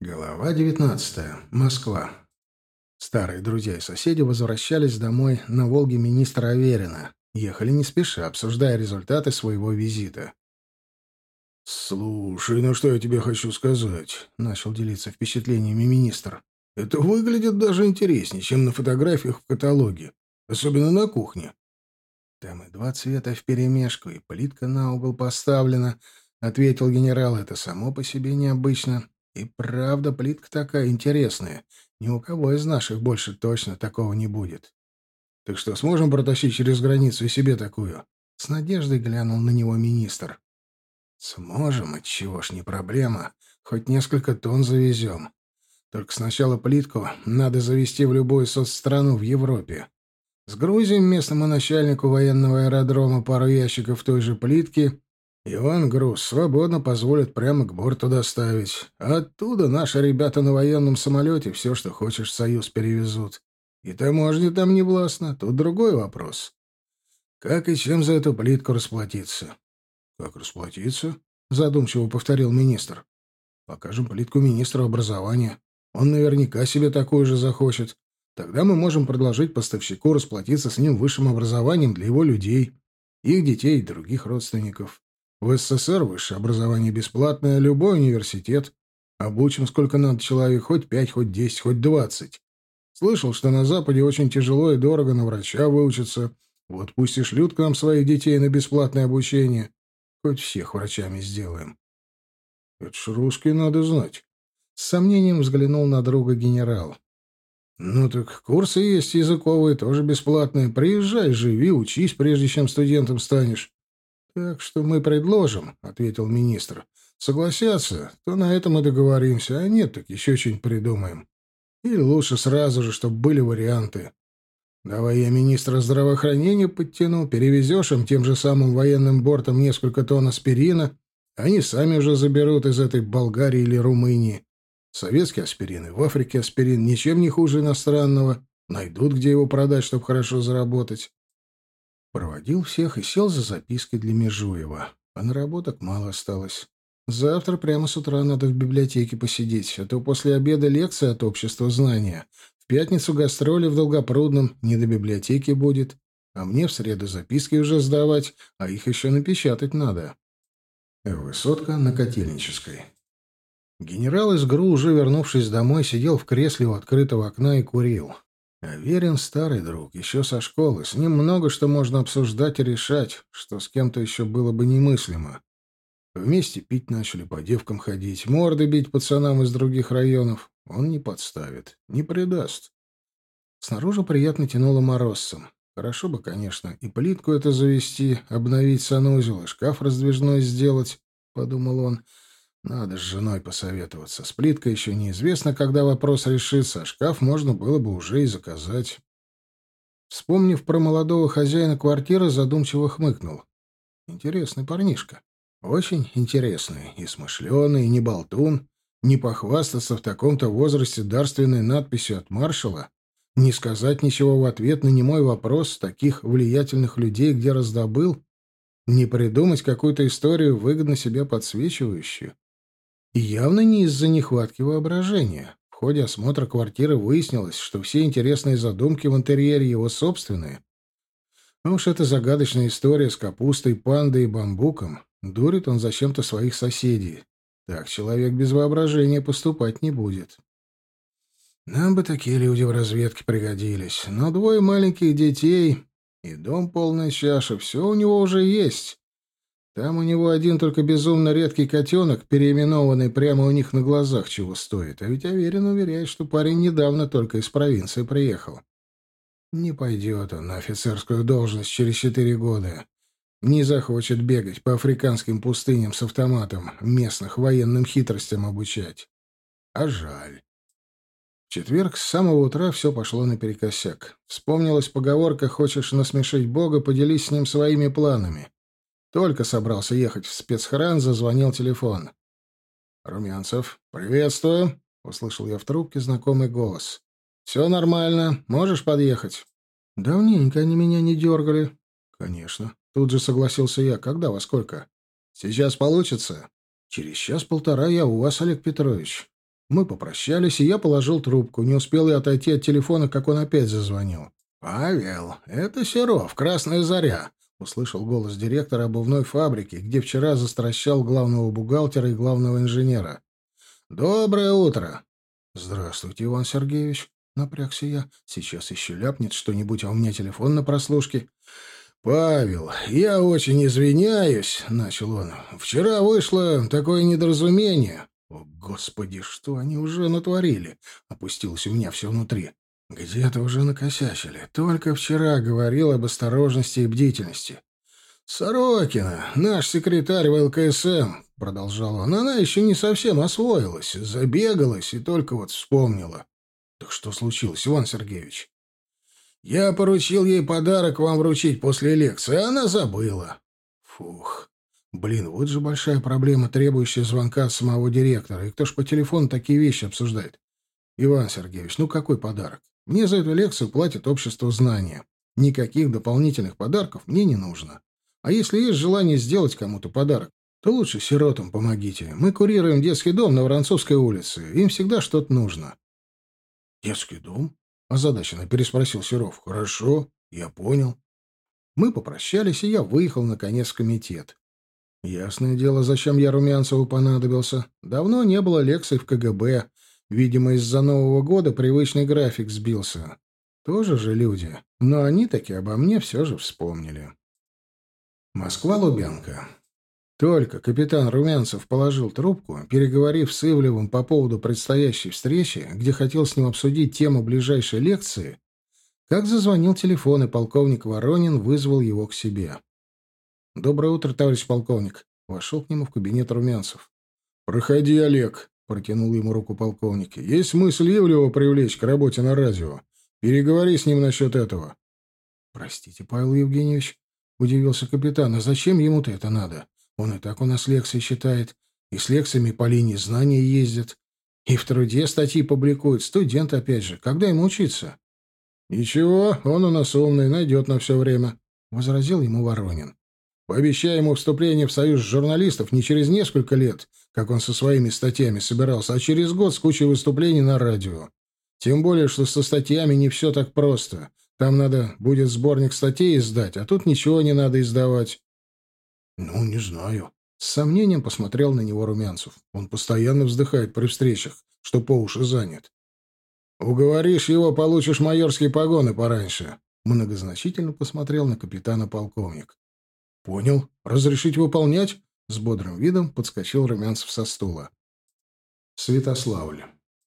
Глава 19. Москва. Старые друзья и соседи возвращались домой на «Волге» министра Аверина. Ехали не спеша, обсуждая результаты своего визита. «Слушай, ну что я тебе хочу сказать?» — начал делиться впечатлениями министр. «Это выглядит даже интереснее, чем на фотографиях в каталоге. Особенно на кухне». «Там и два цвета вперемешку, и плитка на угол поставлена», — ответил генерал. «Это само по себе необычно. И правда, плитка такая интересная. Ни у кого из наших больше точно такого не будет». «Так что, сможем протащить через границу и себе такую?» С надеждой глянул на него министр. «Сможем, отчего ж не проблема. Хоть несколько тонн завезем. Только сначала плитку надо завезти в любую соцстрanu в Европе. Сгрузим местному начальнику военного аэродрома пару ящиков той же плитки, и он груз свободно позволит прямо к борту доставить. А оттуда наши ребята на военном самолете все, что хочешь, в Союз перевезут. И таможня там не властна. Тут другой вопрос. Как и чем за эту плитку расплатиться? — Как расплатиться? — задумчиво повторил министр. — Покажем плитку министру образования. Он наверняка себе такую же захочет. Тогда мы можем предложить поставщику расплатиться с ним высшим образованием для его людей, их детей и других родственников. В СССР высшее образование бесплатное, любой университет. Обучим сколько надо человек, хоть 5, хоть 10, хоть 20. Слышал, что на Западе очень тяжело и дорого на врача выучиться. Вот пусть и шлют к нам своих детей на бесплатное обучение. Хоть всех врачами сделаем. Это ж русский надо знать. С сомнением взглянул на друга генерал. «Ну так курсы есть языковые, тоже бесплатные. Приезжай, живи, учись, прежде чем студентом станешь». «Так что мы предложим», — ответил министр. «Согласятся, то на этом и договоримся, а нет, так еще что-нибудь придумаем. Или лучше сразу же, чтобы были варианты. Давай я министра здравоохранения подтяну, перевезешь им тем же самым военным бортом несколько тонн аспирина, они сами уже заберут из этой Болгарии или Румынии. Советский аспирин и в Африке аспирин ничем не хуже иностранного. Найдут, где его продать, чтобы хорошо заработать». Проводил всех и сел за запиской для Межуева. А наработок мало осталось. Завтра прямо с утра надо в библиотеке посидеть, а то после обеда лекция от общества знания. В пятницу гастроли в Долгопрудном, не до библиотеки будет. А мне в среду записки уже сдавать, а их еще напечатать надо. Высотка на Котельнической. Генерал из ГРУ, уже вернувшись домой, сидел в кресле у открытого окна и курил. Аверин старый друг, еще со школы. С ним много что можно обсуждать и решать, что с кем-то еще было бы немыслимо. Вместе пить начали, по девкам ходить, морды бить пацанам из других районов. Он не подставит, не предаст. Снаружи приятно тянуло морозцем. Хорошо бы, конечно, и плитку это завести, обновить санузел, и шкаф раздвижной сделать, — подумал он. Надо с женой посоветоваться. С плиткой еще неизвестно, когда вопрос решится, а шкаф можно было бы уже и заказать. Вспомнив про молодого хозяина квартиры, задумчиво хмыкнул. Интересный парнишка. Очень интересный. И смышленый, и не болтун. Не похвастаться в таком-то возрасте дарственной надписью от маршала. Не сказать ничего в ответ на немой вопрос таких влиятельных людей, где раздобыл. Не придумать какую-то историю, выгодно себя подсвечивающую. И явно не из-за нехватки воображения. В ходе осмотра квартиры выяснилось, что все интересные задумки в интерьере его собственные. А уж эта загадочная история с капустой, пандой и бамбуком. Дурит он зачем-то своих соседей. Так человек без воображения поступать не будет. Нам бы такие люди в разведке пригодились. Но двое маленьких детей и дом полная чаша, все у него уже есть. Там у него один только безумно редкий котенок, переименованный прямо у них на глазах, чего стоит. А ведь Аверин уверяет, что парень недавно только из провинции приехал. Не пойдет он на офицерскую должность через 4 года. Не захочет бегать по африканским пустыням с автоматом, местных военным хитростям обучать. А жаль. В четверг с самого утра все пошло наперекосяк. Вспомнилась поговорка «Хочешь насмешить Бога, поделись с ним своими планами». Только собрался ехать в спецхран, зазвонил телефон. «Румянцев, приветствую!» — услышал я в трубке знакомый голос. «Все нормально. Можешь подъехать?» «Давненько они меня не дергали». «Конечно». Тут же согласился я. «Когда, во сколько?» «Сейчас получится?» «Через час-полтора я у вас, Олег Петрович». Мы попрощались, и я положил трубку. Не успел я отойти от телефона, как он опять зазвонил. «Павел, это Серов, Красная Заря», — услышал голос директора обувной фабрики, где вчера застращал главного бухгалтера и главного инженера. «Доброе утро!» «Здравствуйте, Иван Сергеевич», — напрягся я. «Сейчас еще ляпнет что-нибудь, а у меня телефон на прослушке». «Павел, я очень извиняюсь», — начал он. «Вчера вышло такое недоразумение». «О, Господи, что они уже натворили?» — опустилось у меня все внутри. «Где-то уже накосячили. Только вчера говорил об осторожности и бдительности». «Сорокина, наш секретарь в ЛКСМ», — продолжал он, — «она еще не совсем освоилась, забегалась и только вот вспомнила». «Так что случилось, Иван Сергеевич?» «Я поручил ей подарок вам вручить после лекции, а она забыла». «Фух. Блин, вот же большая проблема, требующая звонка от самого директора. И кто ж по телефону такие вещи обсуждает? Иван Сергеевич, ну какой подарок? Мне за эту лекцию платит общество знания. Никаких дополнительных подарков мне не нужно. А если есть желание сделать кому-то подарок, то лучше сиротам помогите. Мы курируем детский дом на Воронцовской улице. Им всегда что-то нужно». «Детский дом?» — озадаченно переспросил Серов. «Хорошо, я понял». Мы попрощались, и я выехал, наконец, в комитет. Ясное дело, зачем я Румянцеву понадобился. Давно не было лекций в КГБ. Видимо, из-за Нового года привычный график сбился. Тоже же люди. Но они таки обо мне все же вспомнили. Москва-Лубянка. Только капитан Румянцев положил трубку, переговорив с Ивлевым по поводу предстоящей встречи, где хотел с ним обсудить тему ближайшей лекции, как зазвонил телефон, и полковник Воронин вызвал его к себе. «Доброе утро, товарищ полковник», — вошел к нему в кабинет Румянцев. «Проходи, Олег», — протянул ему руку полковник. «Есть мысль Ивлева привлечь к работе на радио. Переговори с ним насчет этого». «Простите, Павел Евгеньевич», — удивился капитан, — «а зачем ему-то это надо? Он и так у нас лекции читает, и с лекциями по линии знания ездит, и в труде статьи публикует. Студент, опять же. Когда ему учиться?» «Ничего, он у нас умный, найдет на все время», — возразил ему Воронин. «Пообещай ему вступление в союз журналистов не через несколько лет, как он со своими статьями собирался, а через год с кучей выступлений на радио. Тем более, что со статьями не все так просто. Там надо будет сборник статей издать, а тут ничего не надо издавать». «Ну, не знаю». С сомнением посмотрел на него Румянцев. Он постоянно вздыхает при встречах, что по уши занят. «Уговоришь его, получишь майорские погоны пораньше». Многозначительно посмотрел на капитана полковник. «Понял. Разрешить выполнять?» С бодрым видом подскочил Румянцев со стула. Святославль.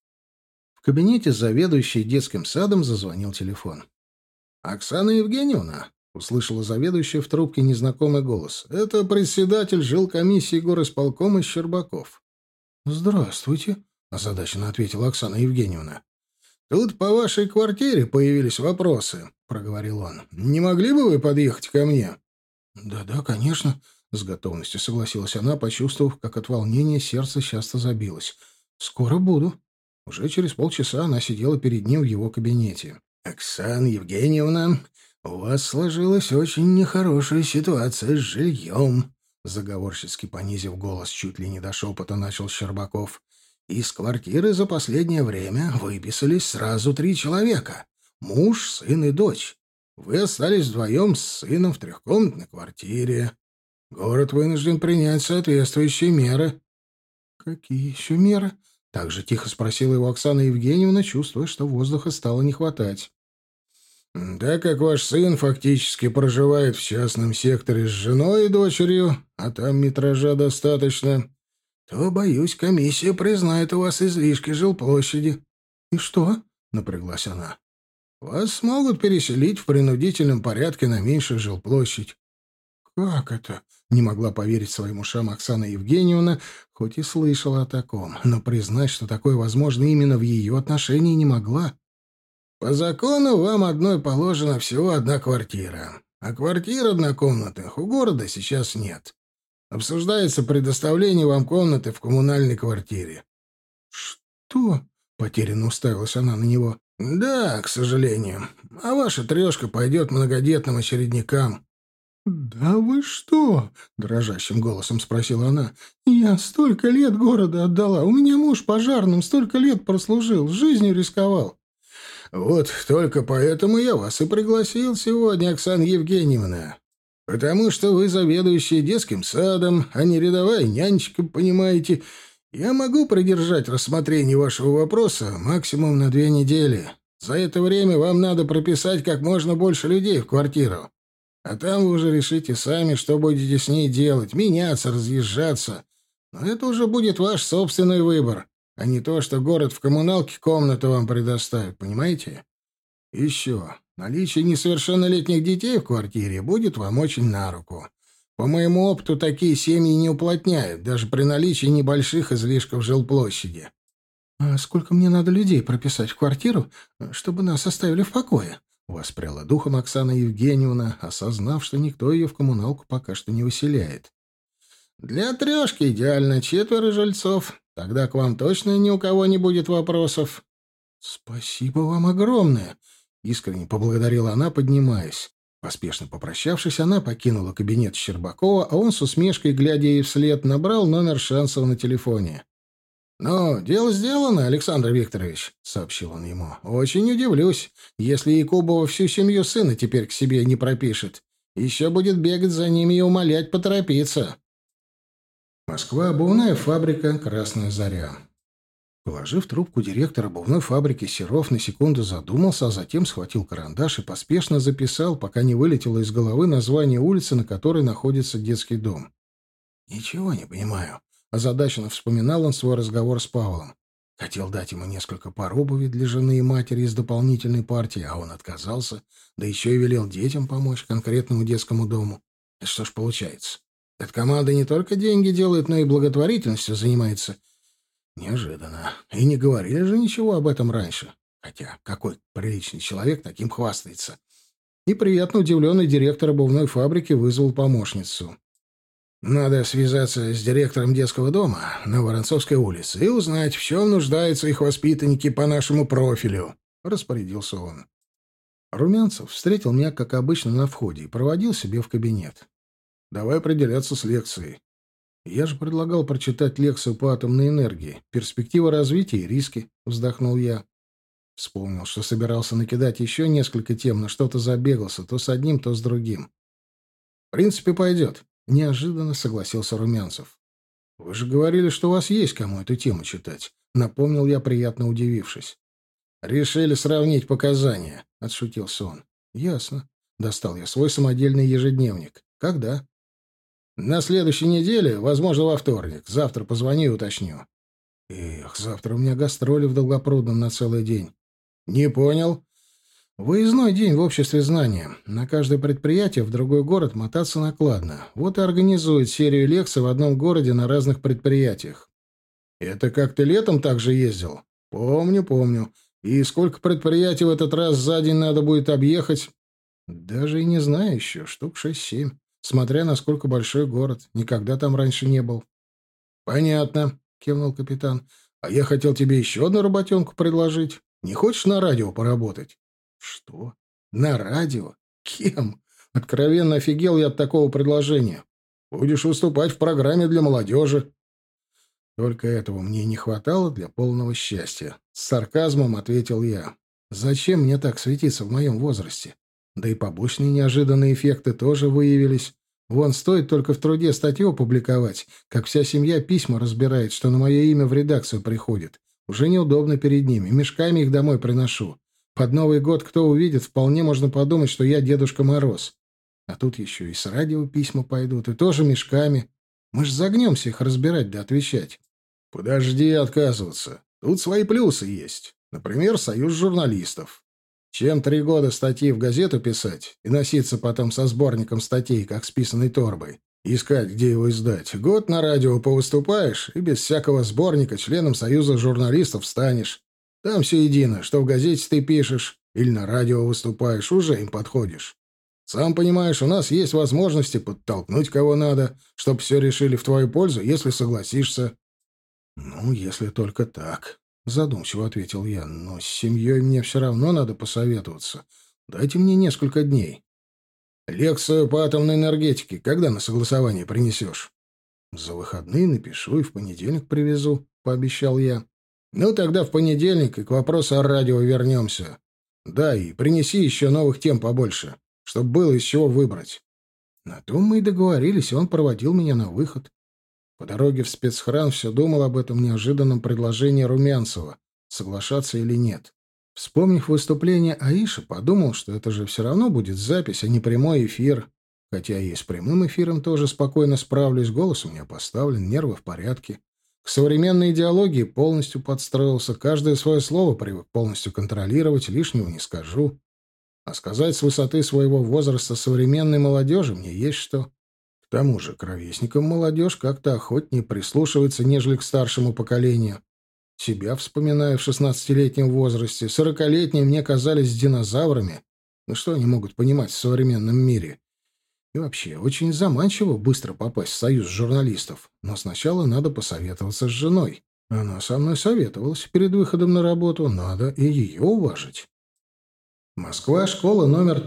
В кабинете заведующей детским садом зазвонил телефон. «Оксана Евгеньевна?» — услышала заведующая в трубке незнакомый голос. «Это председатель жилкомиссии горосполкома Щербаков». «Здравствуйте», — озадаченно ответила Оксана Евгеньевна. «Тут по вашей квартире появились вопросы», — проговорил он. «Не могли бы вы подъехать ко мне?» «Да-да, конечно», — с готовностью согласилась она, почувствовав, как от волнения сердце часто забилось. «Скоро буду». Уже через полчаса она сидела перед ним в его кабинете. «Оксана Евгеньевна, у вас сложилась очень нехорошая ситуация с жильем», — заговорщицки понизив голос, чуть ли не до шепота начал Щербаков. «Из квартиры за последнее время выписались сразу 3 человека. Муж, сын и дочь. Вы остались вдвоем с сыном в 3-комнатной квартире. Город вынужден принять соответствующие меры». «Какие еще меры?» — так же тихо спросила его Оксана Евгеньевна, чувствуя, что воздуха стало не хватать. «Так как ваш сын фактически проживает в частном секторе с женой и дочерью, а там метража достаточно, то, боюсь, комиссия признает у вас излишки жилплощади». «И что?» — напряглась она. «Вас смогут переселить в принудительном порядке на меньшую жилплощадь». «Как это?» — не могла поверить своим ушам Оксана Евгеньевна, хоть и слышала о таком, но признать, что такое возможно именно в ее отношении, не могла. «По закону вам одной положена всего 1 квартира, а квартир однокомнатных у города сейчас нет. Обсуждается предоставление вам комнаты в коммунальной квартире». «Что?» — потерянно уставилась она на него. «Да, к сожалению. А ваша 3 пойдет многодетным очередникам». «Да вы что?» — дрожащим голосом спросила она. «Я столько лет города отдала. У меня муж пожарным столько лет прослужил, жизнью рисковал». «Вот только поэтому я вас и пригласил сегодня, Оксана Евгеньевна. Потому что вы заведующая детским садом, а не рядовая нянечка, понимаете. Я могу продержать рассмотрение вашего вопроса максимум на 2 недели. За это время вам надо прописать как можно больше людей в квартиру. А там вы уже решите сами, что будете с ней делать, меняться, разъезжаться. Но это уже будет ваш собственный выбор, а не то, что город в коммуналке комнату вам предоставит, понимаете? Еще. Наличие несовершеннолетних детей в квартире будет вам очень на руку. По моему опыту, такие семьи не уплотняют, даже при наличии небольших излишков жилплощади. «А сколько мне надо людей прописать в квартиру, чтобы нас оставили в покое?» — воспряла духом Оксана Евгеньевна, осознав, что никто ее в коммуналку пока что не выселяет. «Для трешки идеально 4 жильцов. Тогда к вам точно ни у кого не будет вопросов». «Спасибо вам огромное!» — искренне поблагодарила она, поднимаясь. Поспешно попрощавшись, она покинула кабинет Щербакова, а он с усмешкой, глядя ей вслед, набрал номер Шансова на телефоне. «Ну, дело сделано, Александр Викторович», — сообщил он ему. «Очень удивлюсь, если Якубова всю семью сына теперь к себе не пропишет. Еще будет бегать за ними и умолять поторопиться». Москва, обувная фабрика «Красная заря». Положив трубку, директор обувной фабрики Серов на секунду задумался, а затем схватил карандаш и поспешно записал, пока не вылетело из головы название улицы, на которой находится детский дом. «Ничего не понимаю», — озадаченно вспоминал он свой разговор с Павлом. Хотел дать ему несколько пар обуви для жены и матери из дополнительной партии, а он отказался, да еще и велел детям помочь конкретному детскому дому. Это что ж получается? Эта команда не только деньги делает, но и благотворительностью занимается. Неожиданно. И не говорили же ничего об этом раньше. Хотя какой приличный человек таким хвастается? И приятно удивленный директор обувной фабрики вызвал помощницу. «Надо связаться с директором детского дома на Воронцовской улице и узнать, в чем нуждаются их воспитанники по нашему профилю», — распорядился он. Румянцев встретил меня, как обычно, на входе и проводил себе в кабинет. «Давай определяться с лекцией. Я же предлагал прочитать лекцию по атомной энергии. Перспектива развития и риски», — вздохнул я. Вспомнил, что собирался накидать еще несколько тем, но что-то забегался, то с одним, то с другим. «В принципе, пойдет», — неожиданно согласился Румянцев. «Вы же говорили, что у вас есть кому эту тему читать», — напомнил я, приятно удивившись. «Решили сравнить показания», — отшутился он. «Ясно». Достал я свой самодельный ежедневник. «Когда?» «На следующей неделе, возможно, во вторник. Завтра позвоню и уточню». «Эх, завтра у меня гастроли в Долгопрудном на целый день». «Не понял». «Выездной день в обществе знания. На каждое предприятие в другой город мотаться накладно. Вот и организуют серию лекций в одном городе на разных предприятиях». «Это как ты летом так же ездил?» «Помню, помню. И сколько предприятий в этот раз за день надо будет объехать?» «Даже и не знаю еще. Штук 6-7. Смотря насколько большой город. Никогда там раньше не был». «Понятно», — кивнул капитан. «А я хотел тебе еще одну работенку предложить. Не хочешь на радио поработать?» «Что? На радио? Кем?» Откровенно офигел я от такого предложения. «Будешь выступать в программе для молодежи». Только этого мне не хватало для полного счастья. С сарказмом ответил я. «Зачем мне так светиться в моем возрасте? Да и побочные неожиданные эффекты тоже выявились. Вон, стоит только в труде статью опубликовать, как вся семья письма разбирает, что на мое имя в редакцию приходит. Уже неудобно перед ними, мешками их домой приношу. Под Новый год кто увидит, вполне можно подумать, что я Дедушка Мороз. А тут еще и с радио письма пойдут, и тоже мешками. Мы ж загнемся их разбирать да отвечать». «Подожди отказываться. Тут свои плюсы есть. Например, союз журналистов. Чем 3 года статьи в газету писать и носиться потом со сборником статей, как с писаной торбой, искать, где его издать. Год на радио повыступаешь, и без всякого сборника членом союза журналистов станешь. Там все едино, что в газете ты пишешь или на радио выступаешь, уже им подходишь. Сам понимаешь, у нас есть возможности подтолкнуть кого надо, чтобы все решили в твою пользу, если согласишься». «Ну, если только так», — задумчиво ответил я. «Но с семьей мне все равно надо посоветоваться. Дайте мне несколько дней». Лекцию по атомной энергетике когда на согласование принесешь? За выходные напишу и в понедельник привезу, пообещал я. Ну, тогда в понедельник и к вопросу о радио вернемся. Да, и принеси еще новых тем побольше, чтобы было из чего выбрать. На том мы и договорились, и он проводил меня на выход. По дороге в спецхран все думал об этом неожиданном предложении Румянцева, соглашаться или нет. Вспомнив выступление Аиши, подумал, что это же все равно будет запись, а не прямой эфир. Хотя и с прямым эфиром тоже спокойно справлюсь, голос у меня поставлен, нервы в порядке. К современной идеологии полностью подстроился, каждое свое слово привык полностью контролировать, лишнего не скажу. А сказать с высоты своего возраста современной молодежи мне есть что. К тому же к ровесникам молодежь как-то охотнее прислушивается, нежели к старшему поколению. Себя вспоминаю в 16-летнем возрасте, 40-летние мне казались динозаврами. Ну что они могут понимать в современном мире? И вообще, очень заманчиво быстро попасть в союз журналистов. Но сначала надо посоветоваться с женой. Она со мной советовалась перед выходом на работу, надо и ее уважить. Москва, школа номер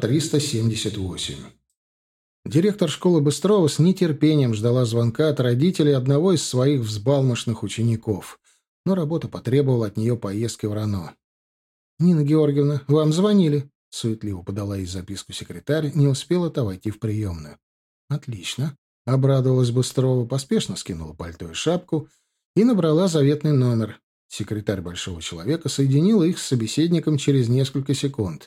378. Директор школы Быстрова с нетерпением ждала звонка от родителей одного из своих взбалмошных учеников. Но работа потребовала от нее поездки в РАНО. «Нина Георгиевна, вам звонили?» — суетливо подала ей записку секретарь, не успела та войти в приемную. «Отлично», — обрадовалась Быстрова, поспешно скинула пальто и шапку и набрала заветный номер. Секретарь большого человека соединила их с собеседником через несколько секунд.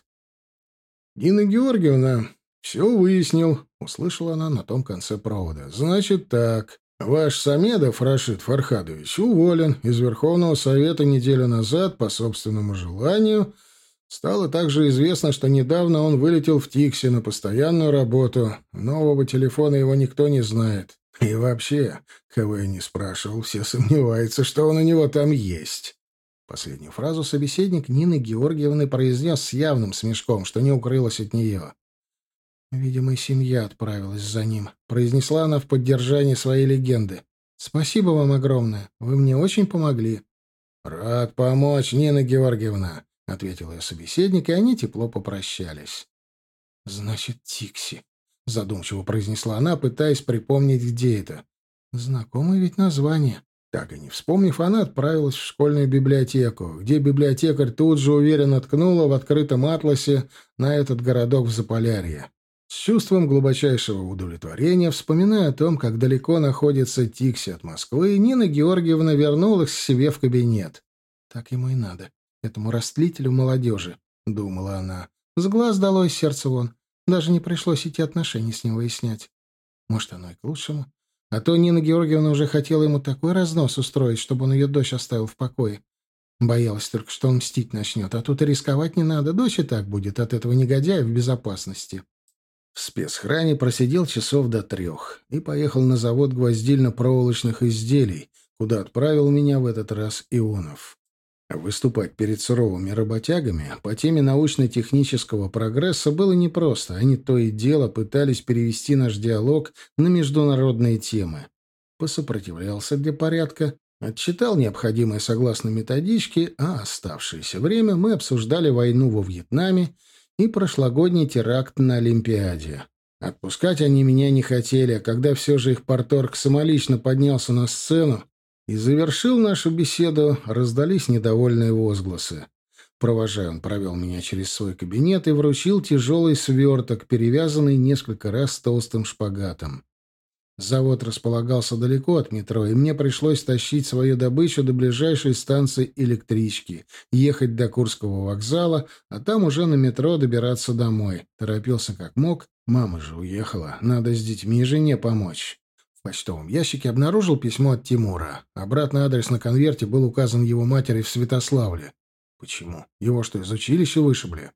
«Нина Георгиевна, все выяснил», — услышала она на том конце провода. «Значит так. Ваш Самедов Рашид Фархадович уволен из Верховного Совета неделю назад по собственному желанию. Стало также известно, что недавно он вылетел в Тикси на постоянную работу. Нового телефона его никто не знает. И вообще, кого я не спрашивал, все сомневаются, что он у него там есть». Последнюю фразу собеседник Нины Георгиевны произнес с явным смешком, что не укрылось от нее. «Видимо, и семья отправилась за ним», — произнесла она в поддержании своей легенды. «Спасибо вам огромное. Вы мне очень помогли». «Рад помочь, Нина Георгиевна», — ответил ее собеседник, и они тепло попрощались. «Значит, Тикси», — задумчиво произнесла она, пытаясь припомнить, где это. «Знакомое ведь название». Так и не вспомнив, она отправилась в школьную библиотеку, где библиотекарь тут же уверенно ткнула в открытом атласе на этот городок в Заполярье. С чувством глубочайшего удовлетворения, вспоминая о том, как далеко находится Тикси от Москвы, Нина Георгиевна вернулась к себе в кабинет. «Так ему и надо, этому растлителю молодежи», — думала она. «С глаз долой, сердце вон. Даже не пришлось идти отношения с ним выяснять. Может, оно и к лучшему. А то Нина Георгиевна уже хотела ему такой разнос устроить, чтобы он ее дочь оставил в покое. Боялась только, что он мстить начнет. А тут и рисковать не надо. Дочь и так будет от этого негодяя в безопасности». В спецхране просидел часов до 3 и поехал на завод гвоздильно-проволочных изделий, куда отправил меня в этот раз Ионов. Выступать перед суровыми работягами по теме научно-технического прогресса было непросто. Они то и дело пытались перевести наш диалог на международные темы. Посопротивлялся для порядка, отчитал необходимое согласно методичке, а оставшееся время мы обсуждали войну во Вьетнаме и прошлогодний теракт на Олимпиаде. Отпускать они меня не хотели, а когда все же их парторг самолично поднялся на сцену и завершил нашу беседу, раздались недовольные возгласы. Провожая, он провел меня через свой кабинет и вручил тяжелый сверток, перевязанный несколько раз толстым шпагатом. Завод располагался далеко от метро, и мне пришлось тащить свою добычу до ближайшей станции электрички, ехать до Курского вокзала, а там уже на метро добираться домой. Торопился как мог. Мама же уехала, надо с детьми и жене помочь. В почтовом ящике обнаружил письмо от Тимура. Обратный адрес на конверте был указан его матери в Святославле. Почему? Его что, из училища вышибли?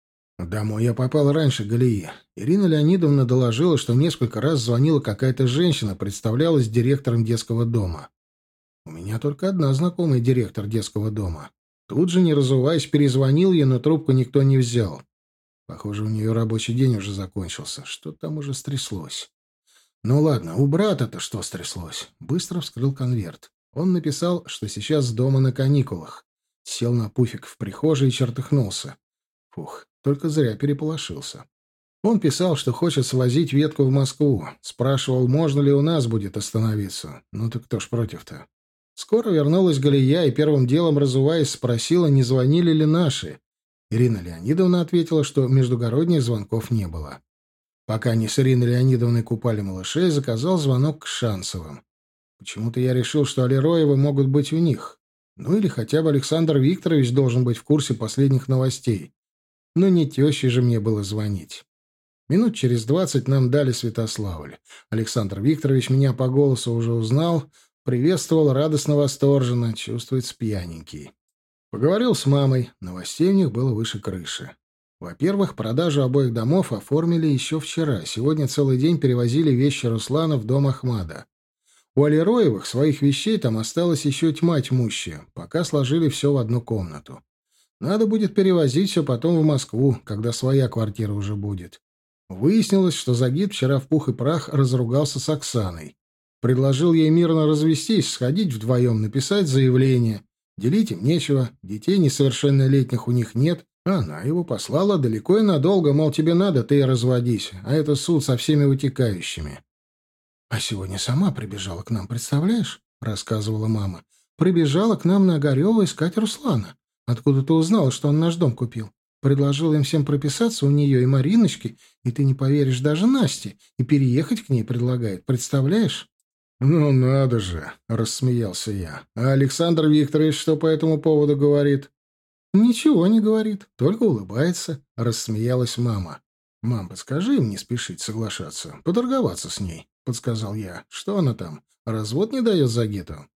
Домой я попал раньше Галии. Ирина Леонидовна доложила, что несколько раз звонила какая-то женщина, представлялась директором детского дома. У меня только одна знакомая директор детского дома. Тут же, не разуваясь, перезвонил ей, но трубку никто не взял. Похоже, у нее рабочий день уже закончился. Что там уже стряслось? Ну ладно, у брата-то что стряслось? Быстро вскрыл конверт. Он написал, что сейчас дома на каникулах. Сел на пуфик в прихожей и чертыхнулся. Фух, только зря переполошился. Он писал, что хочет свозить ветку в Москву. Спрашивал, можно ли у нас будет остановиться. Ну так кто ж против-то? Скоро вернулась Галия и первым делом, разуваясь, спросила, не звонили ли наши. Ирина Леонидовна ответила, что междугородних звонков не было. Пока они с Ириной Леонидовной купали малышей, заказал звонок к Шансовым. Почему-то я решил, что Алироевы могут быть у них. Ну или хотя бы Александр Викторович должен быть в курсе последних новостей. Но не теще же мне было звонить. Минут через 20 нам дали Святославль. Александр Викторович меня по голосу уже узнал, приветствовал радостно-восторженно, чувствуется пьяненький. Поговорил с мамой, новостей у них было выше крыши. Во-первых, продажу обоих домов оформили еще вчера. Сегодня целый день перевозили вещи Руслана в дом Ахмада. У Алироевых своих вещей там осталось еще тьма тьмущая, пока сложили все в одну комнату. Надо будет перевозить все потом в Москву, когда своя квартира уже будет. Выяснилось, что Загид вчера в пух и прах разругался с Оксаной. Предложил ей мирно развестись, сходить вдвоем, написать заявление. Делить им нечего, детей несовершеннолетних у них нет, а она его послала далеко и надолго, мол, тебе надо, ты и разводись, а это суд со всеми вытекающими. «А сегодня сама прибежала к нам, представляешь?» — рассказывала мама. «Прибежала к нам на Огарева искать Руслана. Откуда ты узнала, что он наш дом купил? Предложила им всем прописаться у нее и Мариночки, и ты не поверишь, даже Насте, и переехать к ней предлагает. Представляешь?» «Ну надо же!» — рассмеялся я. «А Александр Викторович что по этому поводу говорит?» «Ничего не говорит, только улыбается», — рассмеялась мама. «Мам, подскажи им не спешить соглашаться, поторговаться с ней», — подсказал я. «Что она там, развод не дает Загиту?»